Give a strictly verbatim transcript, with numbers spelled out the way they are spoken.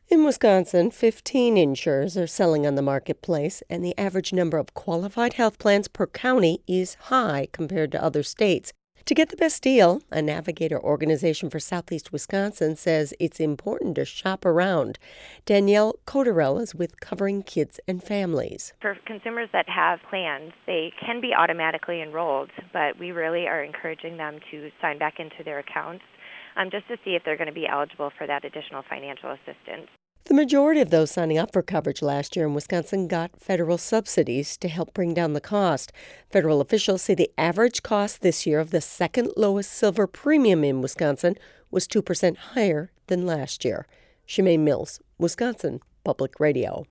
In Wisconsin, fifteen insurers are selling on the marketplace, and the average number of qualified health plans per county is high compared to other states. To get the best deal, a Navigator organization for Southeast Wisconsin says it's important to shop around. Danielle Coderell is with Covering Kids and Families. For consumers that have plans, they can be automatically enrolled, but we really are encouraging them to sign back into their accounts um, just to see if they're going to be eligible for that additional financial assistance. The majority of those signing up for coverage last year in Wisconsin got federal subsidies to help bring down the cost. Federal officials say the average cost this year of the second lowest silver premium in Wisconsin was two percent higher than last year. Shemaine Mills, Wisconsin Public Radio.